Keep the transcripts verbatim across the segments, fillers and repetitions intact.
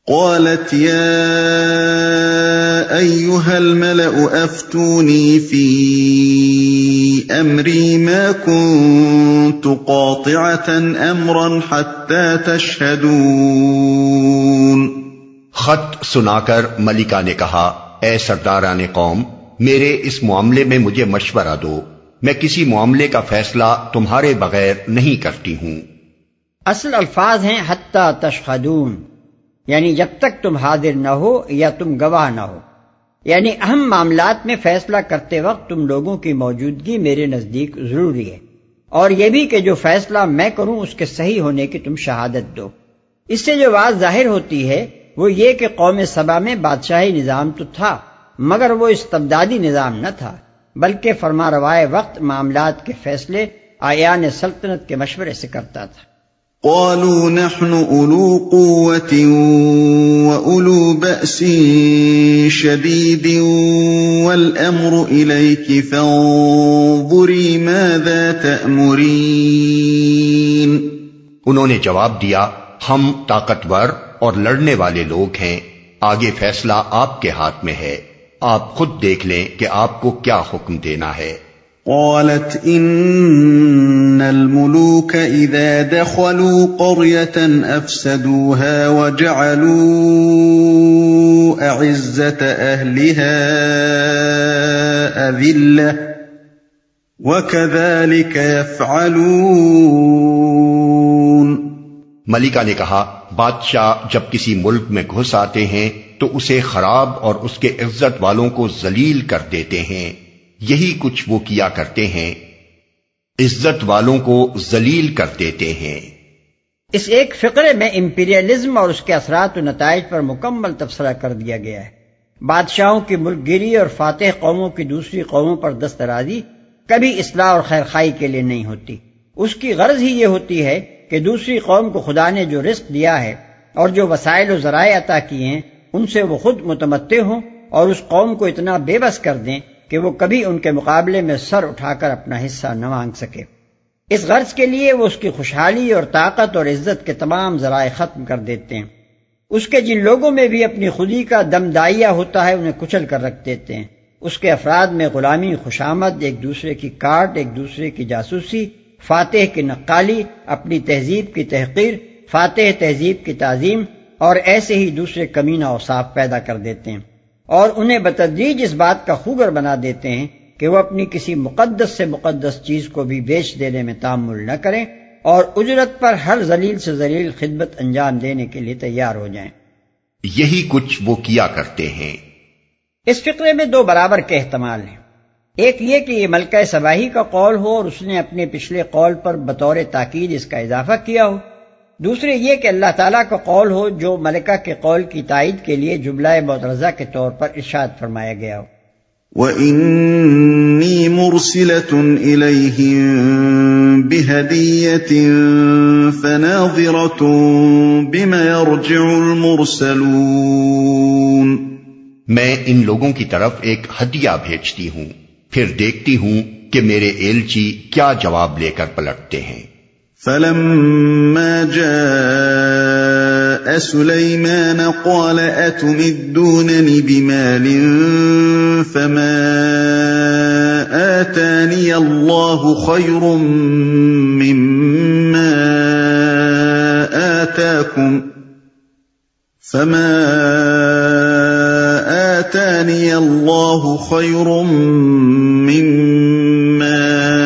قالت يا أيها الملأ أفتوني في أمري ما كنت قاطعة أمرا حتى تشهدون۔ خط سنا کر ملکہ نے کہا، اے سرداران قوم، میرے اس معاملے میں مجھے مشورہ دو، میں کسی معاملے کا فیصلہ تمہارے بغیر نہیں کرتی ہوں۔ اصل الفاظ ہیں حتی تشہدون، یعنی جب تک تم حاضر نہ ہو یا تم گواہ نہ ہو، یعنی اہم معاملات میں فیصلہ کرتے وقت تم لوگوں کی موجودگی میرے نزدیک ضروری ہے، اور یہ بھی کہ جو فیصلہ میں کروں اس کے صحیح ہونے کی تم شہادت دو۔ اس سے جو بات ظاہر ہوتی ہے وہ یہ کہ قوم سبا میں بادشاہی نظام تو تھا، مگر وہ استبدادی نظام نہ تھا، بلکہ فرما روائے وقت معاملات کے فیصلے اعیان سلطنت کے مشورے سے کرتا تھا۔ قالوا نحن أولو قوة وأولو بأس شديد والأمر إليك فانظري ماذا تأمرين۔ انہوں نے جواب دیا، ہم طاقتور اور لڑنے والے لوگ ہیں، آگے فیصلہ آپ کے ہاتھ میں ہے، آپ خود دیکھ لیں کہ آپ کو کیا حکم دینا ہے۔ قالت ان الملوك اذا دخلوا قرية افسدوها وجعلوا اعزة اهلها اذلة وكذلك يفعلون۔ ملکہ نے کہا، بادشاہ جب کسی ملک میں گھس آتے ہیں تو اسے خراب اور اس کے عزت والوں کو ذلیل کر دیتے ہیں، یہی کچھ وہ کیا کرتے ہیں، عزت والوں کو ذلیل کر دیتے ہیں۔ اس ایک فقرے میں امپیریلزم اور اس کے اثرات و نتائج پر مکمل تبصرہ کر دیا گیا ہے۔ بادشاہوں کی ملک گیری اور فاتح قوموں کی دوسری قوموں پر دسترازی کبھی اصلاح اور خیر خائی کے لیے نہیں ہوتی، اس کی غرض ہی یہ ہوتی ہے کہ دوسری قوم کو خدا نے جو رزق دیا ہے اور جو وسائل و ذرائع عطا کیے ہیں ان سے وہ خود متمتع ہوں اور اس قوم کو اتنا بے بس کر دیں کہ وہ کبھی ان کے مقابلے میں سر اٹھا کر اپنا حصہ نہ مانگ سکے۔ اس غرض کے لیے وہ اس کی خوشحالی اور طاقت اور عزت کے تمام ذرائع ختم کر دیتے ہیں۔ اس کے جن لوگوں میں بھی اپنی خودی کا دم دائیا ہوتا ہے انہیں کچل کر رکھ دیتے ہیں۔ اس کے افراد میں غلامی، خوشامد، ایک دوسرے کی کاٹ، ایک دوسرے کی جاسوسی، فاتح کی نقالی، اپنی تہذیب کی تحقیر، فاتح تہذیب کی تعظیم اور ایسے ہی دوسرے کمینہ اوصاف پیدا کر دیتے ہیں، اور انہیں بتدریج اس بات کا خوگر بنا دیتے ہیں کہ وہ اپنی کسی مقدس سے مقدس چیز کو بھی بیچ دینے میں تامل نہ کریں اور اجرت پر ہر ذلیل سے ذلیل خدمت انجام دینے کے لیے تیار ہو جائیں۔ یہی کچھ وہ کیا کرتے ہیں۔ اس فقرے میں دو برابر کے احتمال ہیں، ایک یہ کہ یہ ملکہ سباہی کا قول ہو اور اس نے اپنے پچھلے قول پر بطور تاکید اس کا اضافہ کیا ہو، دوسرے یہ کہ اللہ تعالیٰ کا قول ہو جو ملکہ کے قول کی تائید کے لیے جملہ معترضہ کے طور پر ارشاد فرمایا گیا ہو۔ وَإِنِّي مُرْسِلَةٌ إِلَيْهِمْ بِهَدِيَّةٍ فَنَاظِرَةٌ بِمَ يَرْجِعُ الْمُرْسَلُونَ۔ میں ان لوگوں کی طرف ایک ہدیہ بھیجتی ہوں، پھر دیکھتی ہوں کہ میرے ایلچی کیا جواب لے کر پلٹتے ہیں۔ فَلَمَّا جَاءَ سُلَيْمَانَ قَالَ أَتُمِدُّونَنِ بِمَالٍ فَمَا آتَانِيَ اللَّهُ خَيْرٌ مِّمَّا آتَاكُمْ فَمَا آتَانِيَ اللَّهُ خَيْرٌ مِّمَّا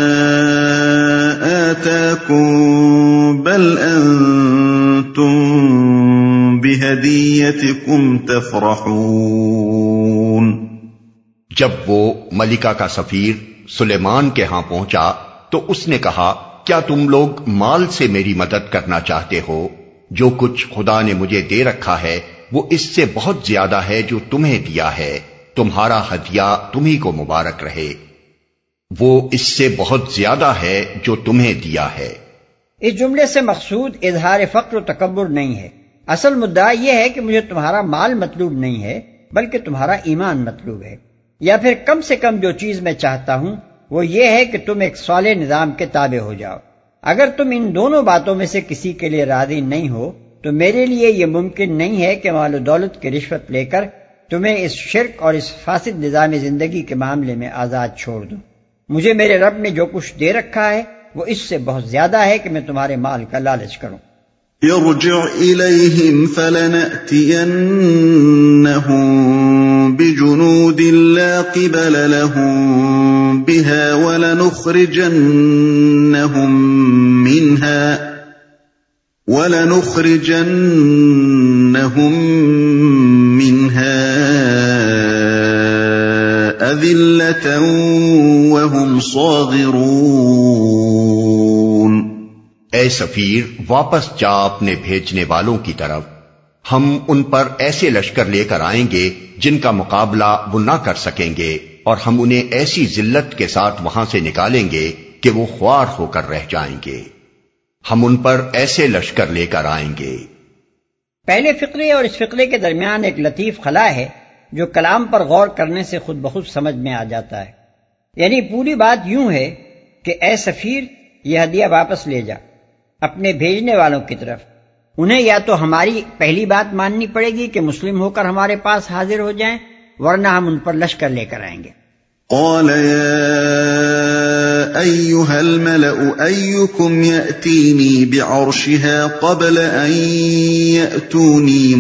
آتَاكُمْ بَلْ أَنتُمْ بِهَدِيَّتِكُمْ تَفْرَحُونَ۔ جب وہ ملکہ کا سفیر سلیمان کے ہاں پہنچا تو اس نے کہا، کیا تم لوگ مال سے میری مدد کرنا چاہتے ہو؟ جو کچھ خدا نے مجھے دے رکھا ہے وہ اس سے بہت زیادہ ہے جو تمہیں دیا ہے، تمہارا ہدیہ تمہیں کو مبارک رہے۔ وہ اس سے بہت زیادہ ہے جو تمہیں دیا ہے۔ اس جملے سے مقصود اظہار فقر و تکبر نہیں ہے، اصل مدعا یہ ہے کہ مجھے تمہارا مال مطلوب نہیں ہے بلکہ تمہارا ایمان مطلوب ہے، یا پھر کم سے کم جو چیز میں چاہتا ہوں وہ یہ ہے کہ تم ایک صالح نظام کے تابع ہو جاؤ۔ اگر تم ان دونوں باتوں میں سے کسی کے لیے راضی نہیں ہو تو میرے لیے یہ ممکن نہیں ہے کہ مال و دولت کی رشوت لے کر تمہیں اس شرک اور اس فاسد نظام زندگی کے معاملے میں آزاد چھوڑ دوں۔ مجھے میرے رب نے جو کچھ دے رکھا ہے وہ اس سے بہت زیادہ ہے کہ میں تمہارے مال کا لالچ کروں۔ ارجع إليهم فلنأتينهم بجنود لا قبل لهم بها ولنخرجنهم منها ولنخرجنهم منها أذلة وهم صاغرون۔ اے سفیر، واپس جا اپنے بھیجنے والوں کی طرف، ہم ان پر ایسے لشکر لے کر آئیں گے جن کا مقابلہ وہ نہ کر سکیں گے، اور ہم انہیں ایسی ذلت کے ساتھ وہاں سے نکالیں گے کہ وہ خوار ہو کر رہ جائیں گے۔ ہم ان پر ایسے لشکر لے کر آئیں گے۔ پہلے فقرے اور اس فقرے کے درمیان ایک لطیف خلا ہے جو کلام پر غور کرنے سے خود بخود سمجھ میں آ جاتا ہے۔ یعنی پوری بات یوں ہے کہ اے سفیر، یہ ہدیہ واپس لے جا اپنے بھیجنے والوں کی طرف۔ انہیں یا تو ہماری پہلی بات ماننی پڑے گی کہ مسلم ہو کر ہمارے پاس حاضر ہو جائیں، ورنہ ہم ان پر لشکر لے کر آئیں گے۔ قال يا أيها الملأ أيكم يأتيني بعرشها قبل أن يأتوني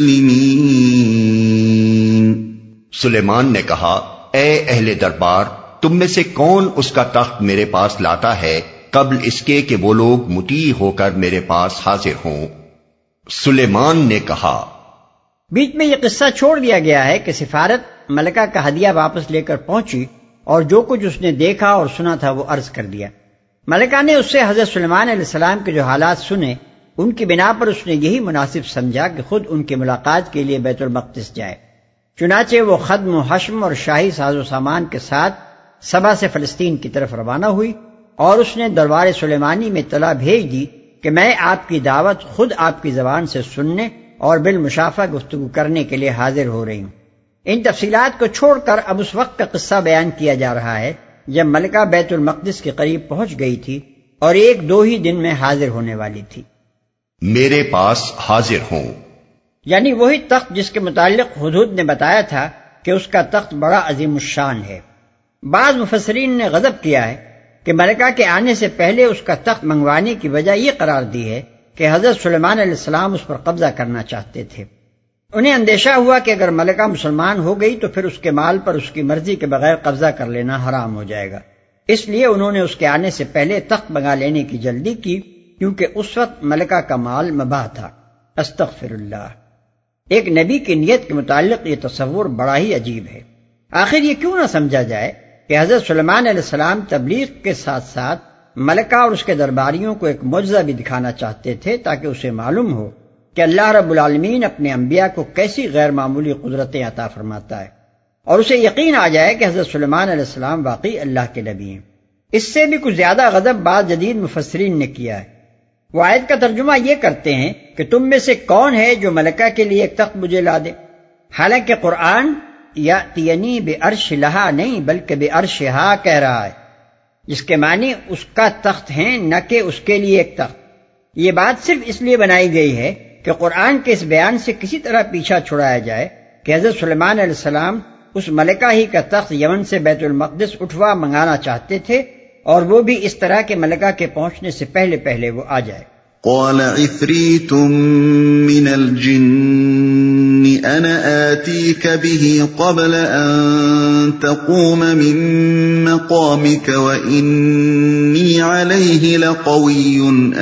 مسلمين۔ سلیمان نے کہا، اے اہل دربار، تم میں سے کون اس کا تخت میرے پاس لاتا ہے قبل اس کے کہ وہ لوگ مطیع ہو کر میرے پاس حاضر ہوں؟ سلیمان نے کہا۔ بیچ میں یہ قصہ چھوڑ دیا گیا ہے کہ سفارت ملکہ کا ہدیہ واپس لے کر پہنچی اور جو کچھ اس نے دیکھا اور سنا تھا وہ عرض کر دیا۔ ملکہ نے اس سے حضرت سلیمان علیہ السلام کے جو حالات سنے، ان کی بنا پر اس نے یہی مناسب سمجھا کہ خود ان کی ملاقات کے لیے بیت المقدس جائے۔ چنانچہ وہ خدم و حشم اور شاہی ساز و سامان کے ساتھ سبا سے فلسطین کی طرف روانہ ہوئی، اور اس نے دربار سلیمانی میں اطلاع بھیج دی کہ میں آپ کی دعوت خود آپ کی زبان سے سننے اور بالمشافہ گفتگو کرنے کے لیے حاضر ہو رہی ہوں۔ ان تفصیلات کو چھوڑ کر اب اس وقت کا قصہ بیان کیا جا رہا ہے جب ملکہ بیت المقدس کے قریب پہنچ گئی تھی اور ایک دو ہی دن میں حاضر ہونے والی تھی۔ میرے پاس حاضر ہوں، یعنی وہی تخت جس کے متعلق ہدہد نے بتایا تھا کہ اس کا تخت بڑا عظیم الشان ہے۔ بعض مفسرین نے غضب کیا ہے کہ ملکہ کے آنے سے پہلے اس کا تخت منگوانے کی وجہ یہ قرار دی ہے کہ حضرت سلیمان علیہ السلام اس پر قبضہ کرنا چاہتے تھے۔ انہیں اندیشہ ہوا کہ اگر ملکہ مسلمان ہو گئی تو پھر اس کے مال پر اس کی مرضی کے بغیر قبضہ کر لینا حرام ہو جائے گا، اس لیے انہوں نے اس کے آنے سے پہلے تخت منگا لینے کی جلدی کی، کیونکہ اس وقت ملکہ کا مال مباح تھا۔ استغفر اللہ۔ ایک نبی کی نیت کے متعلق یہ تصور بڑا ہی عجیب ہے۔ آخر یہ کیوں نہ سمجھا جائے کہ حضرت سلیمان علیہ السلام تبلیغ کے ساتھ ساتھ ملکہ اور اس کے درباریوں کو ایک معجزہ بھی دکھانا چاہتے تھے تاکہ اسے معلوم ہو کہ اللہ رب العالمین اپنے انبیاء کو کیسی غیر معمولی قدرتیں عطا فرماتا ہے، اور اسے یقین آ جائے کہ حضرت سلیمان علیہ السلام واقعی اللہ کے نبی ہیں۔ اس سے بھی کچھ زیادہ غضب بعض جدید مفسرین نے کیا ہے۔ وہ آیت کا ترجمہ یہ کرتے ہیں کہ تم میں سے کون ہے جو ملکہ کے لیے ایک تخت مجھے لا دے، حالانکہ قرآن یأتینی بعرش لہا نہیں بلکہ بعرشہا کہہ رہا ہے، جس کے معنی اس کا تخت ہیں نہ کہ اس کے لیے ایک تخت۔ یہ بات صرف اس لیے بنائی گئی ہے کہ قرآن کے اس بیان سے کسی طرح پیچھا چھڑایا جائے کہ حضرت سلیمان علیہ السلام اس ملکہ ہی کا تخت یمن سے بیت المقدس اٹھوا منگانا چاہتے تھے، اور وہ بھی اس طرح کہ ملکہ کے پہنچنے سے پہلے پہلے وہ آ جائے۔ قال عفریت من الجن انا آتیک به قبل ان تقوم من مقامک وانی علیہ لقوی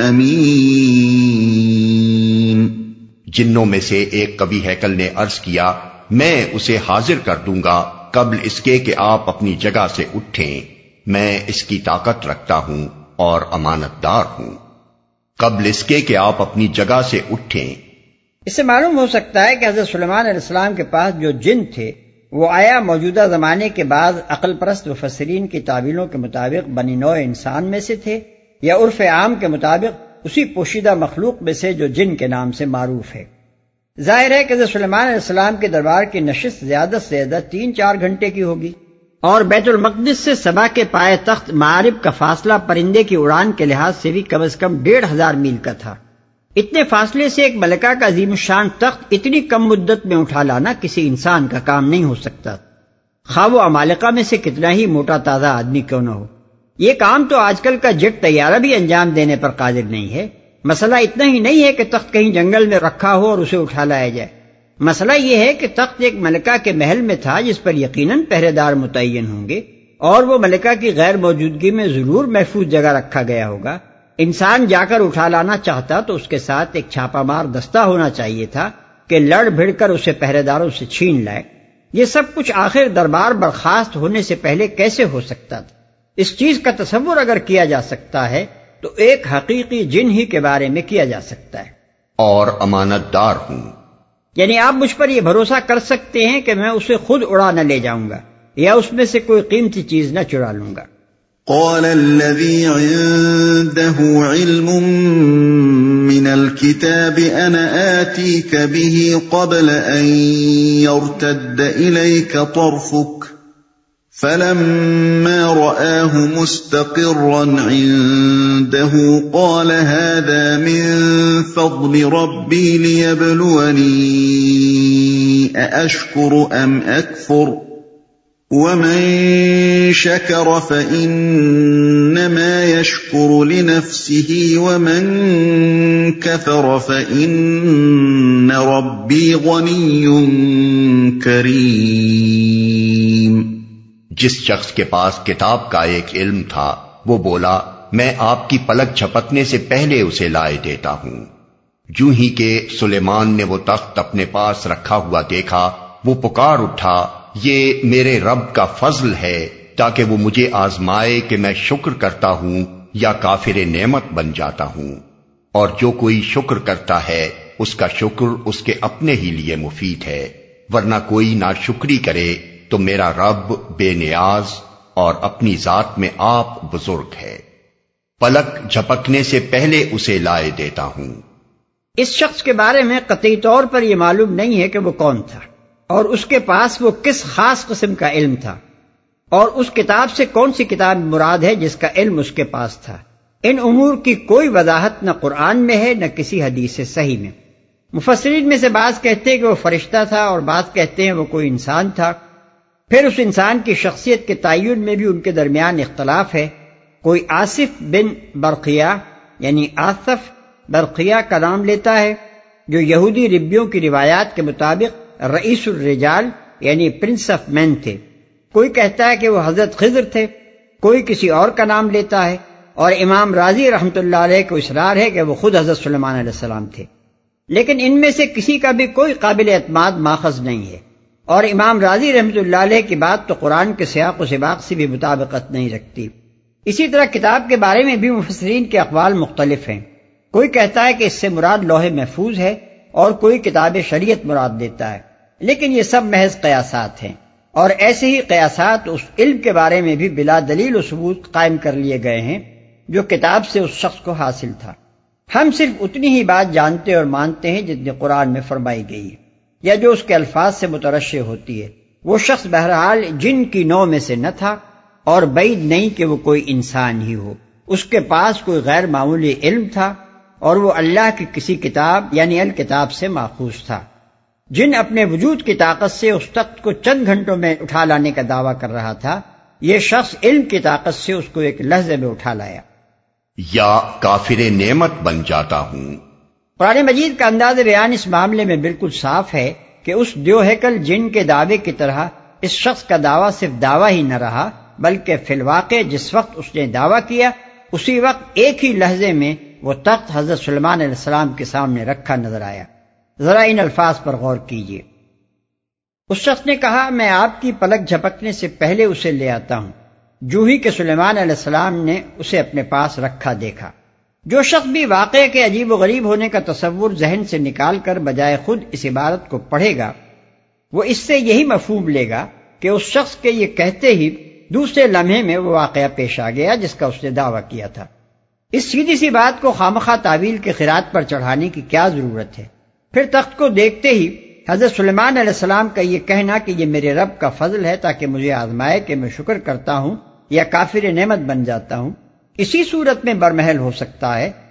امین۔ جنوں میں سے ایک کبھی ہیکل نے عرض کیا، میں اسے حاضر کر دوں گا قبل اس کے کہ آپ اپنی جگہ سے اٹھیں، میں اس کی طاقت رکھتا ہوں اور امانت دار ہوں۔ قبل اس کے کہ آپ اپنی جگہ سے اٹھیں۔ اس سے معلوم ہو سکتا ہے کہ حضرت سلیمان علیہ السلام کے پاس جو جن تھے وہ آیا موجودہ زمانے کے بعض عقل پرست مفسرین کی تعبیروں کے مطابق بنی نوع انسان میں سے تھے، یا عرف عام کے مطابق اسی پوشیدہ مخلوق میں سے جو جن کے نام سے معروف ہے۔ ظاہر ہے کہ حضرت سلیمان علیہ السلام کے دربار کی نشست زیادہ سے زیادہ تین چار گھنٹے کی ہوگی، اور بیت المقدس سے سبا کے پائے تخت معارب کا فاصلہ پرندے کی اڑان کے لحاظ سے بھی کم از کم ڈیڑھ ہزار میل کا تھا۔ اتنے فاصلے سے ایک ملکہ کا عظیم الشان تخت اتنی کم مدت میں اٹھا لانا کسی انسان کا کام نہیں ہو سکتا، خواہ وہ عمالقہ میں سے کتنا ہی موٹا تازہ آدمی کیوں نہ ہو۔ یہ کام تو آج کل کا جیٹ طیارہ بھی انجام دینے پر قادر نہیں ہے۔ مسئلہ اتنا ہی نہیں ہے کہ تخت کہیں جنگل میں رکھا ہو اور اسے اٹھا لایا جائے، مسئلہ یہ ہے کہ تخت ایک ملکہ کے محل میں تھا جس پر یقیناً پہرے دار متعین ہوں گے، اور وہ ملکہ کی غیر موجودگی میں ضرور محفوظ جگہ رکھا گیا ہوگا۔ انسان جا کر اٹھا لانا چاہتا تو اس کے ساتھ ایک چھاپا مار دستہ ہونا چاہیے تھا کہ لڑ بھڑ کر اسے پہرے داروں سے چھین لائے۔ یہ سب کچھ آخر دربار برخاست ہونے سے پہلے کیسے ہو سکتا تھا؟ اس چیز کا تصور اگر کیا جا سکتا ہے تو ایک حقیقی جن ہی کے بارے میں کیا جا سکتا ہے۔ اور امانت دار ہوں، یعنی آپ مجھ پر یہ بھروسہ کر سکتے ہیں کہ میں اسے خود اڑا نہ لے جاؤں گا یا اس میں سے کوئی قیمتی چیز نہ چرا لوں گا۔ قال الذي عنده علم من الكتاب انا آتيك به قبل ان يرتد اليك طرفك فلما رآه مستقرا عنده قال هذا من فضل ربي ليبلوني أأشكر أم أكفر ومن شكر فإنما يشكر لنفسه ومن كفر فإن ربي غني كريم۔ جس شخص کے پاس کتاب کا ایک علم تھا وہ بولا میں آپ کی پلک جھپکنے سے پہلے اسے لائے دیتا ہوں۔ جو ہی کہ سلیمان نے وہ تخت اپنے پاس رکھا ہوا دیکھا وہ پکار اٹھا یہ میرے رب کا فضل ہے تاکہ وہ مجھے آزمائے کہ میں شکر کرتا ہوں یا کافر نعمت بن جاتا ہوں، اور جو کوئی شکر کرتا ہے اس کا شکر اس کے اپنے ہی لیے مفید ہے، ورنہ کوئی ناشکری کرے تو میرا رب بے نیاز اور اپنی ذات میں آپ بزرگ ہے، پلک جھپکنے سے پہلے اسے لائے دیتا ہوں۔ اس شخص کے بارے میں قطعی طور پر یہ معلوم نہیں ہے کہ وہ کون تھا اور اس کے پاس وہ کس خاص قسم کا علم تھا، اور اس کتاب سے کون سی کتاب مراد ہے جس کا علم اس کے پاس تھا۔ ان امور کی کوئی وضاحت نہ قرآن میں ہے نہ کسی حدیث صحیح میں۔ مفسرین میں سے بعض کہتے ہیں کہ وہ فرشتہ تھا اور بعض کہتے ہیں وہ کوئی انسان تھا۔ پھر اس انسان کی شخصیت کے تعین میں بھی ان کے درمیان اختلاف ہے۔ کوئی آصف بن برقیہ یعنی آصف برقیہ کا نام لیتا ہے جو یہودی ربیوں کی روایات کے مطابق رئیس الرجال یعنی پرنس آف مین تھے۔ کوئی کہتا ہے کہ وہ حضرت خضر تھے، کوئی کسی اور کا نام لیتا ہے، اور امام راضی رحمۃ اللہ علیہ کو اصرار ہے کہ وہ خود حضرت سلیمان علیہ السلام تھے، لیکن ان میں سے کسی کا بھی کوئی قابل اعتماد ماخذ نہیں ہے، اور امام راضی رحمۃ اللہ علیہ کی بات تو قرآن کے سیاق و سباق سے بھی مطابقت نہیں رکھتی۔ اسی طرح کتاب کے بارے میں بھی مفسرین کے اقوال مختلف ہیں۔ کوئی کہتا ہے کہ اس سے مراد لوح محفوظ ہے اور کوئی کتاب شریعت مراد دیتا ہے، لیکن یہ سب محض قیاسات ہیں، اور ایسے ہی قیاسات اس علم کے بارے میں بھی بلا دلیل و ثبوت قائم کر لیے گئے ہیں جو کتاب سے اس شخص کو حاصل تھا۔ ہم صرف اتنی ہی بات جانتے اور مانتے ہیں جتنی قرآن میں فرمائی گئی ہے یا جو اس کے الفاظ سے مترشح ہوتی ہے۔ وہ شخص بہرحال جن کی نوع میں سے نہ تھا اور بعید نہیں کہ وہ کوئی انسان ہی ہو۔ اس کے پاس کوئی غیر معمولی علم تھا اور وہ اللہ کی کسی کتاب یعنی الکتاب سے ماخوذ تھا۔ جن اپنے وجود کی طاقت سے اس تخت کو چند گھنٹوں میں اٹھا لانے کا دعویٰ کر رہا تھا، یہ شخص علم کی طاقت سے اس کو ایک لحظے میں اٹھا لایا۔ یا کافر نعمت بن جاتا ہوں۔ قرآن مجید کا انداز بیان اس معاملے میں بالکل صاف ہے کہ اس دیو ہیکل جن کے دعوے کی طرح اس شخص کا دعویٰ صرف دعویٰ ہی نہ رہا، بلکہ فی الواقع جس وقت اس نے دعویٰ کیا اسی وقت ایک ہی لحظے میں وہ تخت حضرت سلیمان علیہ السلام کے سامنے رکھا نظر آیا۔ ذرا ان الفاظ پر غور کیجیے۔ اس شخص نے کہا میں آپ کی پلک جھپکنے سے پہلے اسے لے آتا ہوں، جو ہی کہ سلیمان علیہ السلام نے اسے اپنے پاس رکھا دیکھا۔ جو شخص بھی واقعے کے عجیب و غریب ہونے کا تصور ذہن سے نکال کر بجائے خود اس عبارت کو پڑھے گا، وہ اس سے یہی مفہوم لے گا کہ اس شخص کے یہ کہتے ہی دوسرے لمحے میں وہ واقعہ پیش آ گیا جس کا اس نے دعویٰ کیا تھا۔ اس سیدھی سی بات کو خامخواہ تعویل کے خیرات پر چڑھانے کی کیا ضرورت ہے؟ پھر تخت کو دیکھتے ہی حضرت سلیمان علیہ السلام کا یہ کہنا کہ یہ میرے رب کا فضل ہے تاکہ مجھے آزمائے کہ میں شکر کرتا ہوں یا کافر نعمت بن جاتا ہوں، اسی صورت میں برمحل ہو سکتا ہے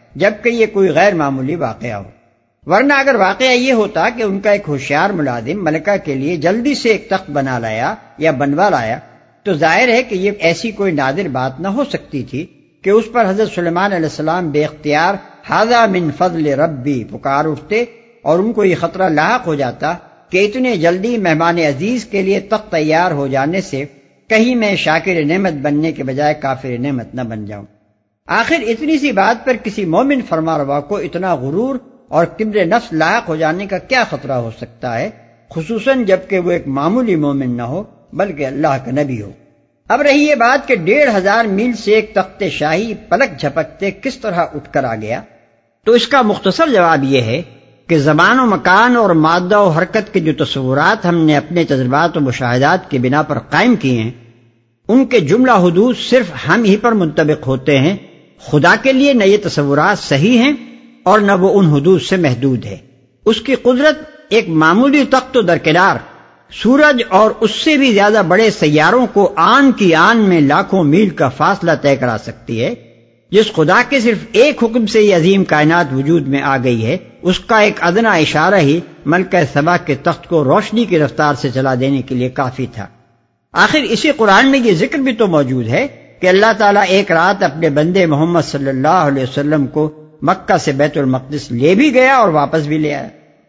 جبکہ یہ کوئی غیر معمولی واقعہ ہو. ورنہ اگر واقعہ یہ ہوتا کہ ان کا ایک ہوشیار ملازم ملکہ کے لیے جلدی سے ایک تخت بنا لایا یا بنوا لایا تو ظاہر ہے کہ یہ ایسی کوئی نادر بات نہ ہو سکتی تھی کہ اس پر حضرت سلیمان علیہ السلام بے اختیار ھذا من فضل ربی پکار اٹھتے اور ان کو یہ خطرہ لاحق ہو جاتا کہ اتنے جلدی مہمان عزیز کے لیے تخت تیار ہو جانے سے کہیں میں شاکر نعمت بننے کے بجائے کافر نعمت نہ بن جاؤں. آخر اتنی سی بات پر کسی مومن فرماروا کو اتنا غرور اور کبر نفس لاحق ہو جانے کا کیا خطرہ ہو سکتا ہے، خصوصاً جبکہ وہ ایک معمولی مومن نہ ہو بلکہ اللہ کا نبی ہو. اب رہی یہ بات کہ ڈیڑھ ہزار میل سے ایک تخت شاہی پلک جھپکتے کس طرح اٹھ کر آ گیا، تو اس کا مختصر جواب یہ ہے کہ زمان و مکان اور مادہ و حرکت کے جو تصورات ہم نے اپنے تجربات و مشاہدات کی بنا پر قائم کیے ہیں ان کے جملہ حدود صرف ہم ہی پر منطبق ہوتے ہیں. خدا کے لیے نہ یہ تصورات صحیح ہیں اور نہ وہ ان حدود سے محدود ہے. اس کی قدرت ایک معمولی تخت و درکنار سورج اور اس سے بھی زیادہ بڑے سیاروں کو آن کی آن میں لاکھوں میل کا فاصلہ طے کرا سکتی ہے. جس خدا کے صرف ایک حکم سے یہ عظیم کائنات وجود میں آ گئی ہے اس کا ایک ادنا اشارہ ہی ملکہ سبا کے تخت کو روشنی کی رفتار سے چلا دینے کے لیے کافی تھا. آخر اسی قرآن میں یہ ذکر بھی تو موجود ہے کہ اللہ تعالیٰ ایک رات اپنے بندے محمد صلی اللہ علیہ وسلم کو مکہ سے بیت المقدس لے بھی گیا اور واپس بھی لے آیا.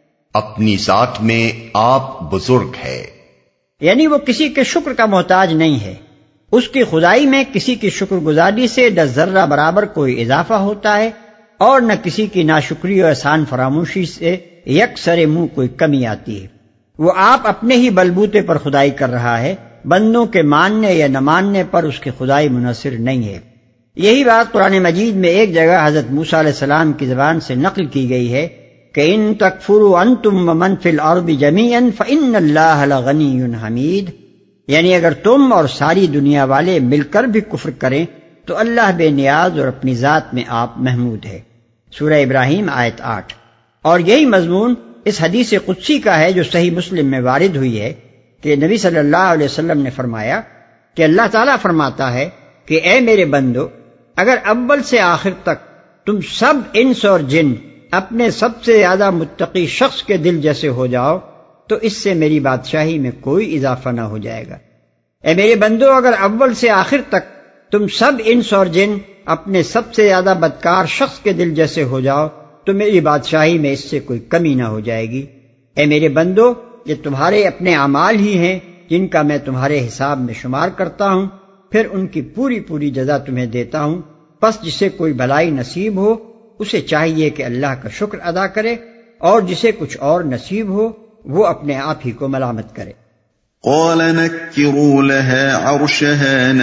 اپنی ذات میں آپ بزرگ ہے، یعنی وہ کسی کے شکر کا محتاج نہیں ہے. اس کی خدائی میں کسی کی شکر گزاری سے نہ ذرہ برابر کوئی اضافہ ہوتا ہے اور نہ کسی کی ناشکری اور احسان فراموشی سے یک سر منہ کوئی کمی آتی ہے. وہ آپ اپنے ہی بلبوتے پر خدائی کر رہا ہے، بندوں کے ماننے یا نہ ماننے پر اس کی خدائی منحصر نہیں ہے. یہی بات قرآن مجید میں ایک جگہ حضرت موسیٰ علیہ السلام کی زبان سے نقل کی گئی ہے کہ ان تکفروا انتم ومن فی الارض جمیعا فان اللہ لغنی حمید، یعنی اگر تم اور ساری دنیا والے مل کر بھی کفر کریں تو اللہ بے نیاز اور اپنی ذات میں آپ محمود ہے. سورہ ابراہیم آیت آٹھ. اور یہی مضمون اس حدیث قدسی کا ہے جو صحیح مسلم میں وارد ہوئی ہے کہ نبی صلی اللہ علیہ وسلم نے فرمایا کہ اللہ تعالیٰ فرماتا ہے کہ اے میرے بندو، اگر اول سے آخر تک تم سب انس اور جن اپنے سب سے زیادہ متقی شخص کے دل جیسے ہو جاؤ تو اس سے میری بادشاہی میں کوئی اضافہ نہ ہو جائے گا. اے میرے بندو، اگر اول سے آخر تک تم سب انس اور جن اپنے سب سے زیادہ بدکار شخص کے دل جیسے ہو جاؤ تو میری بادشاہی میں اس سے کوئی کمی نہ ہو جائے گی. اے میرے بندو، یہ تمہارے اپنے اعمال ہی ہیں جن کا میں تمہارے حساب میں شمار کرتا ہوں، پھر ان کی پوری پوری جزا تمہیں دیتا ہوں. پس جسے کوئی بھلائی نصیب ہو اسے چاہیے کہ اللہ کا شکر ادا کرے، اور جسے کچھ اور نصیب ہو وہ اپنے آپ ہی کو ملامت کرے. قال نكروا لها عرشها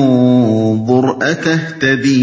ننظر أتهتدي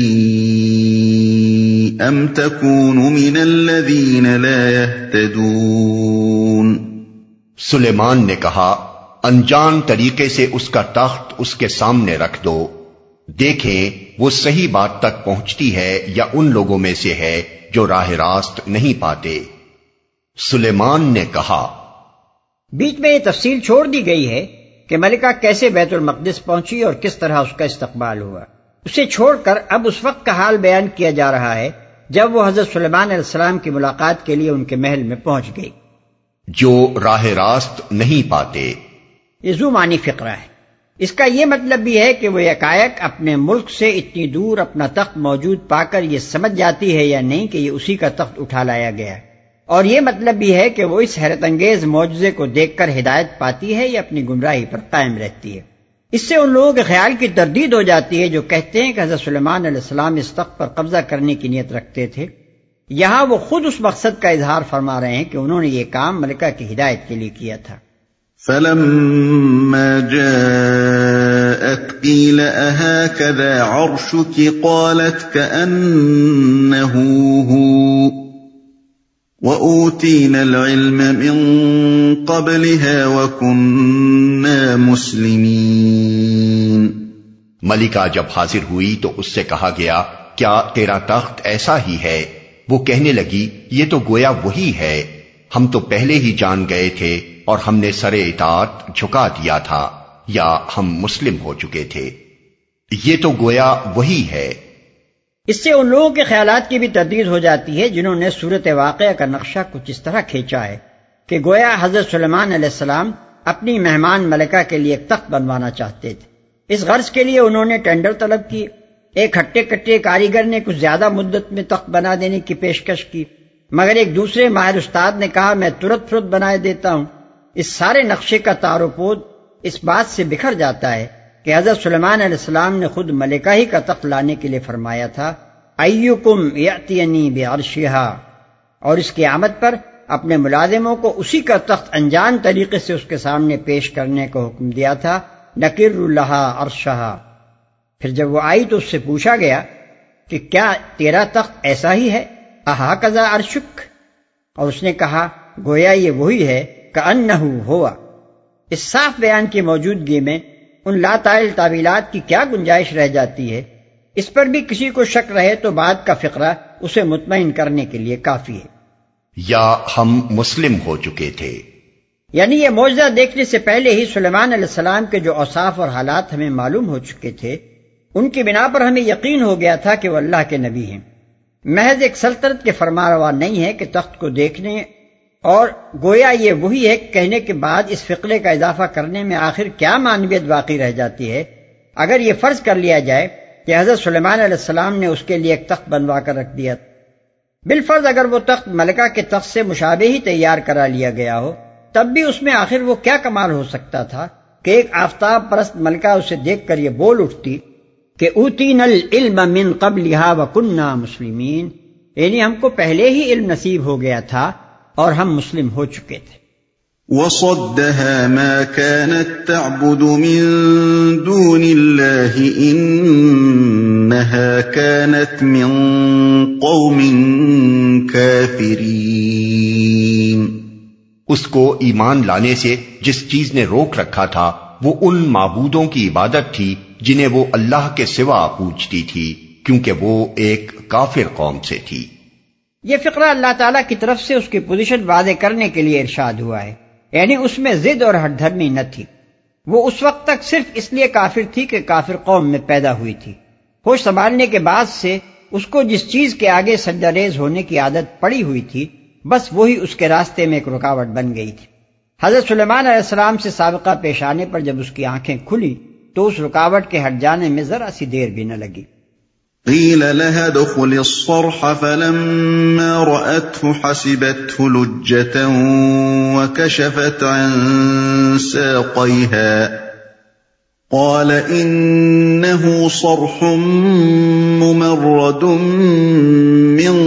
أم تكون من الذين لا يهتدون. سلیمان نے کہا انجان طریقے سے اس کا تخت اس کے سامنے رکھ دو، دیکھیں وہ صحیح بات تک پہنچتی ہے یا ان لوگوں میں سے ہے جو راہ راست نہیں پاتے. سلیمان نے کہا. بیچ میں یہ تفصیل چھوڑ دی گئی ہے کہ ملکہ کیسے بیت المقدس پہنچی اور کس طرح اس کا استقبال ہوا. اسے چھوڑ کر اب اس وقت کا حال بیان کیا جا رہا ہے جب وہ حضرت سلیمان علیہ السلام کی ملاقات کے لیے ان کے محل میں پہنچ گئی. جو راہ راست نہیں پاتے. یہ ذو معنی فقرہ ہے. اس کا یہ مطلب بھی ہے کہ وہ یکایک اپنے ملک سے اتنی دور اپنا تخت موجود پا کر یہ سمجھ جاتی ہے یا نہیں کہ یہ اسی کا تخت اٹھا لایا گیا ہے، اور یہ مطلب بھی ہے کہ وہ اس حیرت انگیز معجزے کو دیکھ کر ہدایت پاتی ہے یا اپنی گمراہی پر قائم رہتی ہے. اس سے ان لوگوں کے خیال کی تردید ہو جاتی ہے جو کہتے ہیں کہ حضرت سلیمان علیہ السلام اس تخت پر قبضہ کرنے کی نیت رکھتے تھے. یہاں وہ خود اس مقصد کا اظہار فرما رہے ہیں کہ انہوں نے یہ کام ملکہ کی ہدایت کے لیے کیا تھا. فلما جاءت قيل أهكذا عرشك قالت كأنه هو وأوتينا العلم من قبلها وكنا مسلمين. ملکہ جب حاضر ہوئی تو اس سے کہا گیا کیا تیرا تخت ایسا ہی ہے؟ وہ کہنے لگی یہ تو گویا وہی ہے، ہم تو پہلے ہی جان گئے تھے اور ہم نے سر اطاعت جھکا دیا تھا یا ہم مسلم ہو چکے تھے. یہ تو گویا وہی ہے. اس سے ان لوگوں کے خیالات کی بھی تردید ہو جاتی ہے جنہوں نے صورت واقعہ کا نقشہ کچھ اس طرح کھینچا ہے کہ گویا حضرت سلیمان علیہ السلام اپنی مہمان ملکہ کے لیے ایک تخت بنوانا چاہتے تھے۔ اس غرض کے لیے انہوں نے ٹینڈر طلب کی، ایک ہٹے کٹے کاریگر نے کچھ زیادہ مدت میں تخت بنا دینے کی پیشکش کی، مگر ایک دوسرے ماہر استاد نے کہا میں ترت فروت بنائے دیتا ہوں۔ اس سارے نقشے کا تار و پود اس بات سے بکھر جاتا ہے کہ حضرت سلیمان علیہ السلام نے خود ملکہ ہی کا تخت لانے کے لیے فرمایا تھا ایکم یأتینی بعرشہا، اور اس کی آمد پر اپنے ملازموں کو اسی کا تخت انجان طریقے سے اس کے سامنے پیش کرنے کا حکم دیا تھا، نکر لہا عرشہا۔ پھر جب وہ آئی تو اس سے پوچھا گیا کہ کیا تیرا تخت ایسا ہی ہے؟ اہٰذا عرشک؟ اور اس نے کہا گویا یہ وہی ہے، کأنہ ہوا۔ اس صاف بیان کی موجودگی میں ان لا طائل تعویلات کی کیا گنجائش رہ جاتی ہے؟ اس پر بھی کسی کو شک رہے تو بعد کا فقرہ اسے مطمئن کرنے کے لیے کافی ہے۔ یا ہم مسلم ہو چکے تھے، یعنی یہ معجزہ دیکھنے سے پہلے ہی سلیمان علیہ السلام کے جو اوصاف اور حالات ہمیں معلوم ہو چکے تھے، ان کی بنا پر ہمیں یقین ہو گیا تھا کہ وہ اللہ کے نبی ہیں، محض ایک سلطنت کے فرمانروا نہیں ہے کہ تخت کو دیکھنے اور گویا یہ وہی ہے کہنے کے بعد اس فقرے کا اضافہ کرنے میں آخر کیا معنویت باقی رہ جاتی ہے اگر یہ فرض کر لیا جائے کہ حضرت سلیمان علیہ السلام نے اس کے لیے ایک تخت بنوا کر رکھ دیا۔ بالفرض اگر وہ تخت ملکہ کے تخت سے مشابہ ہی تیار کرا لیا گیا ہو، تب بھی اس میں آخر وہ کیا کمال ہو سکتا تھا کہ ایک آفتاب پرست ملکہ اسے دیکھ کر یہ بول اٹھتی کہ اوتینا العلم من قبلھا وکنا مسلمین، یعنی ہم کو پہلے ہی علم نصیب ہو گیا تھا اور ہم مسلم ہو چکے تھے۔ وصدها ما كانت تعبد من دون الله إنها كانت من قوم كافرين۔ اس کو ایمان لانے سے جس چیز نے روک رکھا تھا وہ ان معبودوں کی عبادت تھی جنہیں وہ اللہ کے سوا پوجتی تھی، کیونکہ وہ ایک کافر قوم سے تھی۔ یہ فقرہ اللہ تعالیٰ کی طرف سے اس کی پوزیشن واضح کرنے کے لیے ارشاد ہوا ہے، یعنی اس میں ضد اور ہٹ دھرمی نہ تھی۔ وہ اس وقت تک صرف اس لیے کافر تھی کہ کافر قوم میں پیدا ہوئی تھی۔ ہوش سنبھالنے کے بعد سے اس کو جس چیز کے آگے سجدہ ریز ہونے کی عادت پڑی ہوئی تھی، بس وہی اس کے راستے میں ایک رکاوٹ بن گئی تھی۔ حضرت سلیمان علیہ السلام سے سابقہ پیش آنے پر جب اس کی آنکھیں کھلی تو اس رکاوٹ کے ہٹ جانے میں ذرا سی دیر بھی نہ لگی۔ قیل لها ادخل الصرح فلما رأته حسبته لجة وكشفت عن ساقيها قال إنه صرح ممرد من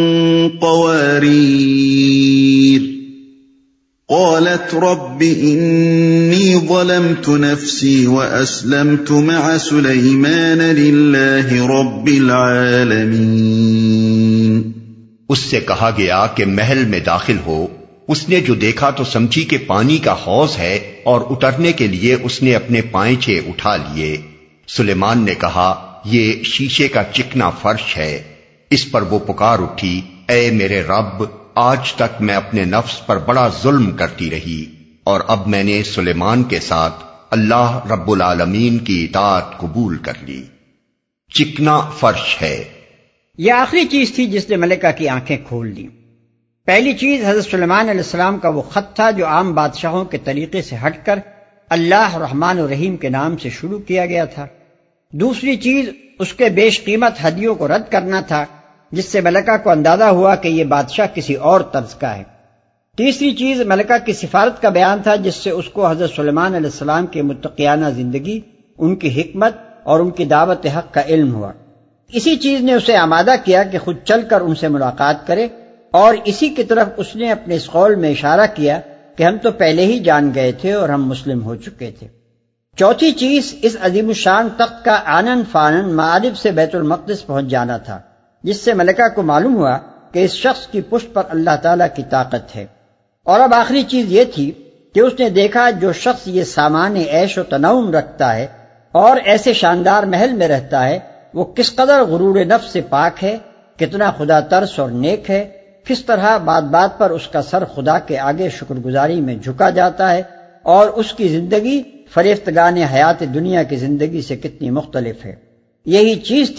قوارير قالت رب إني ظلمت نفسي وأسلمت مع سليمان لله رب العالمين۔ اس سے کہا گیا کہ محل میں داخل ہو۔ اس نے جو دیکھا تو سمجھی کہ پانی کا حوض ہے اور اترنے کے لیے اس نے اپنے پائنچے اٹھا لیے۔ سلیمان نے کہا یہ شیشے کا چکنا فرش ہے۔ اس پر وہ پکار اٹھی اے میرے رب، آج تک میں اپنے نفس پر بڑا ظلم کرتی رہی اور اب میں نے سلیمان کے ساتھ اللہ رب العالمین کی اطاعت قبول کر لی۔ چکنا فرش ہے۔ یہ آخری چیز تھی جس نے ملکہ کی آنکھیں کھول دی۔ پہلی چیز حضرت سلیمان علیہ السلام کا وہ خط تھا جو عام بادشاہوں کے طریقے سے ہٹ کر اللہ رحمان الرحیم کے نام سے شروع کیا گیا تھا۔ دوسری چیز اس کے بیش قیمت ہدیوں کو رد کرنا تھا جس سے ملکہ کو اندازہ ہوا کہ یہ بادشاہ کسی اور طرز کا ہے۔ تیسری چیز ملکہ کی سفارت کا بیان تھا جس سے اس کو حضرت سلیمان علیہ السلام کی متقیانہ زندگی، ان کی حکمت اور ان کی دعوت حق کا علم ہوا۔ اسی چیز نے اسے آمادہ کیا کہ خود چل کر ان سے ملاقات کرے، اور اسی کی طرف اس نے اپنے اس قول میں اشارہ کیا کہ ہم تو پہلے ہی جان گئے تھے اور ہم مسلم ہو چکے تھے۔ چوتھی چیز اس عظیم الشان تخت کا آنن فانن معارف سے بیت المقدس پہنچ جانا تھا، جس سے ملکہ کو معلوم ہوا کہ اس شخص کی پشت پر اللہ تعالیٰ کی طاقت ہے۔ اور اب آخری چیز یہ تھی کہ اس نے دیکھا جو شخص یہ سامان عیش و تنعم رکھتا ہے اور ایسے شاندار محل میں رہتا ہے وہ کس قدر غرور نفس سے پاک ہے، کتنا خدا ترس اور نیک ہے، کس طرح بات بات پر اس کا سر خدا کے آگے شکر گزاری میں جھکا جاتا ہے، اور اس کی زندگی فریفتگان حیات دنیا کی زندگی سے کتنی مختلف ہے۔ یہی چیز تھی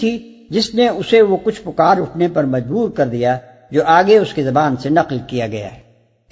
جس نے اسے وہ کچھ پکار اٹھنے پر مجبور کر دیا جو آگے اس کی زبان سے نقل کیا گیا ہے۔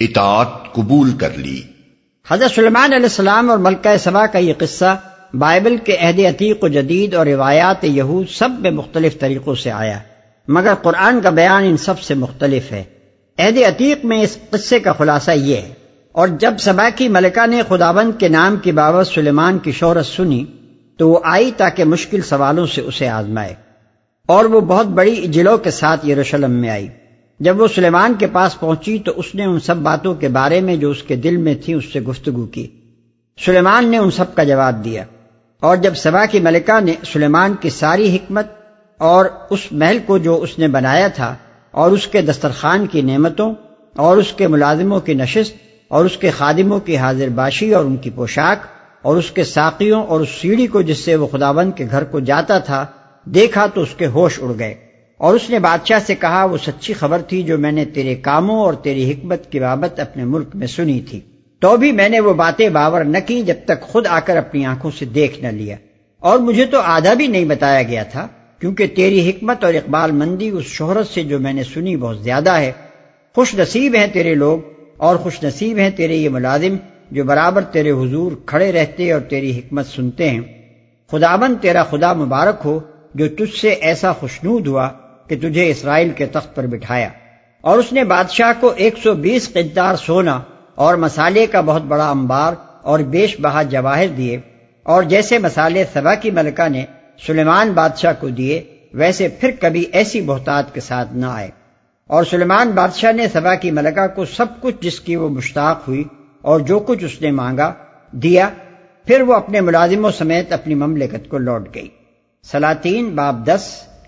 اطاعت قبول کر لی۔ حضرت سلیمان علیہ السلام اور ملکہ سبا کا یہ قصہ بائبل کے عہد عتیق و جدید اور روایات یہود سب میں مختلف طریقوں سے آیا، مگر قرآن کا بیان ان سب سے مختلف ہے۔ عہد عتیق میں اس قصے کا خلاصہ یہ ہے، اور جب سبا کی ملکہ نے خداوند کے نام کی بابت سلیمان کی شہرت سنی تو وہ آئی تاکہ مشکل سوالوں سے اسے آزمائے، اور وہ بہت بڑی اجلوں کے ساتھ یروشلم میں آئی۔ جب وہ سلیمان کے پاس پہنچی تو اس نے ان سب باتوں کے بارے میں جو اس کے دل میں تھی اس سے گفتگو کی۔ سلیمان نے ان سب کا جواب دیا، اور جب سبا کی ملکہ نے سلیمان کی ساری حکمت اور اس محل کو جو اس نے بنایا تھا اور اس کے دسترخوان کی نعمتوں اور اس کے ملازموں کی نشست اور اس کے خادموں کی حاضر باشی اور ان کی پوشاک اور اس کے ساقیوں اور اس سیڑھی کو جس سے وہ خداوند کے گھر کو جاتا تھا دیکھا تو اس کے ہوش اڑ گئے، اور اس نے بادشاہ سے کہا وہ سچی خبر تھی جو میں نے تیرے کاموں اور تیری حکمت کی بابت اپنے ملک میں سنی تھی، تو بھی میں نے وہ باتیں باور نہ کی جب تک خود آ کر اپنی آنکھوں سے دیکھ نہ لیا، اور مجھے تو آدھا بھی نہیں بتایا گیا تھا، کیونکہ تیری حکمت اور اقبال مندی اس شہرت سے جو میں نے سنی بہت زیادہ ہے۔ خوش نصیب ہیں تیرے لوگ اور خوش نصیب ہیں تیرے یہ ملازم جو برابر تیرے حضور کھڑے رہتے اور تیری حکمت سنتے ہیں۔ خداوند تیرا خدا مبارک ہو جو تجھ سے ایسا خوشنود ہوا کہ تجھے اسرائیل کے تخت پر بٹھایا۔ اور اس نے بادشاہ کو ایک سو بیس قنطار سونا اور مسالے کا بہت بڑا انبار اور بیش بہا جواہر دیے، اور جیسے مسالے سبا کی ملکہ نے سلیمان بادشاہ کو دیے ویسے پھر کبھی ایسی بہتات کے ساتھ نہ آئے۔ اور سلیمان بادشاہ نے سبا کی ملکہ کو سب کچھ جس کی وہ مشتاق ہوئی اور جو کچھ اس نے مانگا دیا، پھر وہ اپنے ملازموں سمیت اپنی مملکت کو لوٹ گئی۔ سلاطین باب دس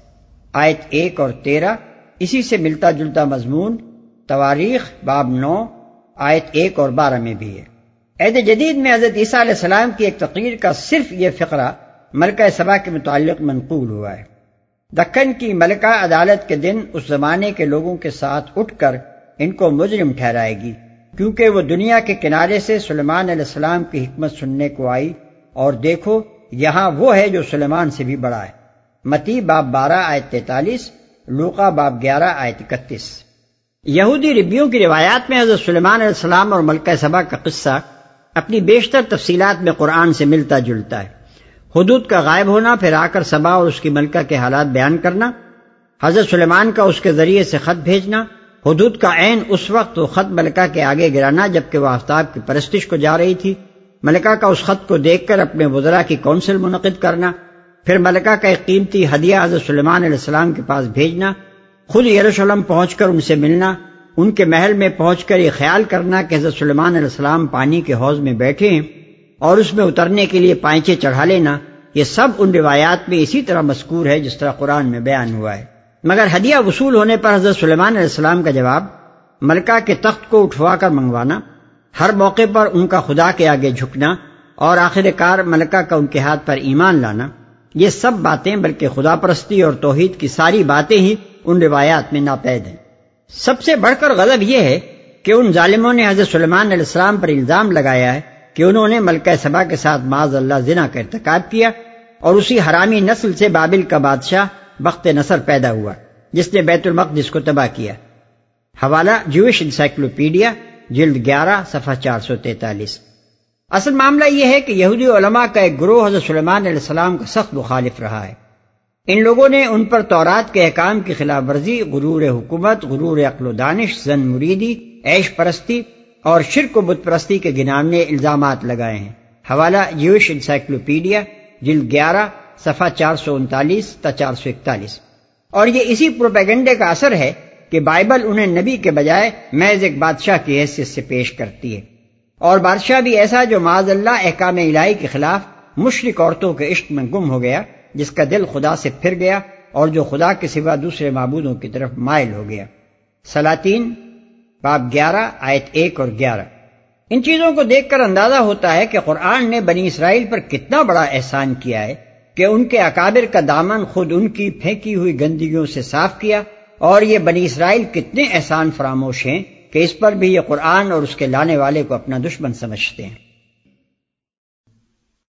آیت ایک اور تیرہ اسی سے ملتا جلتا مضمون تواریخ باب نو آیت ایک اور بارہ میں بھی ہے۔ عہد جدید میں حضرت عیسیٰ علیہ السلام کی ایک تقریر کا صرف یہ فقرہ ملکہ سبا کے متعلق منقول ہوا ہے۔ دکن کی ملکہ عدالت کے دن اس زمانے کے لوگوں کے ساتھ اٹھ کر ان کو مجرم ٹھہرائے گی، کیونکہ وہ دنیا کے کنارے سے سلیمان علیہ السلام کی حکمت سننے کو آئی، اور دیکھو یہاں وہ ہے جو سلیمان سے بھی بڑا ہے۔ متی باب بارہ آیت تینتالیس، لوقا باب گیارہ آیت اکتیس۔ یہودی ربیوں کی روایات میں حضرت سلیمان علیہ السلام اور ملکہ سبا کا قصہ اپنی بیشتر تفصیلات میں قرآن سے ملتا جلتا ہے۔ حدود کا غائب ہونا، پھر آ کر سبا اور اس کی ملکہ کے حالات بیان کرنا، حضرت سلیمان کا اس کے ذریعے سے خط بھیجنا، حدود کا عین اس وقت وہ خط ملکہ کے آگے گرانا جبکہ وہ آفتاب کی پرستش کو جا رہی تھی، ملکہ کا اس خط کو دیکھ کر اپنے وزراء کی کونسل منعقد کرنا، پھر ملکہ کا ایک قیمتی ہدیہ حضرت سلیمان علیہ السلام کے پاس بھیجنا، خود یروشلم پہنچ کر ان سے ملنا، ان کے محل میں پہنچ کر یہ خیال کرنا کہ حضرت سلیمان علیہ السلام پانی کے حوض میں بیٹھے ہیں اور اس میں اترنے کے لیے پائچے چڑھا لینا، یہ سب ان روایات میں اسی طرح مذکور ہے جس طرح قرآن میں بیان ہوا ہے۔ مگر ہدیہ وصول ہونے پر حضرت سلیمان علیہ السلام کا جواب ملکہ کے تخت کو اٹھوا کر منگوانا، ہر موقع پر ان کا خدا کے آگے جھکنا، اور آخر کار ملکہ کا ان کے ہاتھ پر ایمان لانا، یہ سب باتیں بلکہ خدا پرستی اور توحید کی ساری باتیں ہی ان روایات میں ناپید ہیں۔ سب سے بڑھ کر غضب یہ ہے کہ ان ظالموں نے حضرت سلیمان علیہ السلام پر الزام لگایا ہے کہ انہوں نے ملکہ سبا کے ساتھ معاذ اللہ زنا کا ارتکاب کیا، اور اسی حرامی نسل سے بابل کا بادشاہ بخت نصر پیدا ہوا جس نے بیت المقدس کو تباہ کیا۔ حوالہ جوش انسائکلوپیڈیا جلد گیارہ صفحہ چار سو تینتالیس۔ اصل معاملہ یہ ہے کہ یہودی علماء کا ایک گروہ حضرت سلیمان علیہ السلام کا سخت مخالف رہا ہے۔ ان لوگوں نے ان پر تورات کے احکام کی خلاف ورزی، غرور حکومت، غرور عقل و دانش، زن مریدی، عیش پرستی اور شرک و بت پرستی کے گناونے الزامات لگائے ہیں۔ حوالہ جیوش انسائکلوپیڈیا جلد گیارہ صفحہ چار سو انتالیس تا چار سو اکتالیس۔ اور یہ اسی پروپیگنڈے کا اثر ہے کہ بائبل انہیں نبی کے بجائے محض ایک بادشاہ کی حیثیت سے پیش کرتی ہے، اور بادشاہ بھی ایسا جو معاذ اللہ احکام الہی کے خلاف مشرک عورتوں کے عشق میں گم ہو گیا، جس کا دل خدا سے پھر گیا اور جو خدا کے سوا دوسرے معبودوں کی طرف مائل ہو گیا۔ سلاطین باب گیارہ آیت ایک اور گیارہ۔ ان چیزوں کو دیکھ کر اندازہ ہوتا ہے کہ قرآن نے بنی اسرائیل پر کتنا بڑا احسان کیا ہے کہ ان کے اکابر کا دامن خود ان کی پھینکی ہوئی گندگیوں سے صاف کیا، اور یہ بنی اسرائیل کتنے احسان فراموش ہیں کہ اس پر بھی یہ قرآن اور اس کے لانے والے کو اپنا دشمن سمجھتے ہیں۔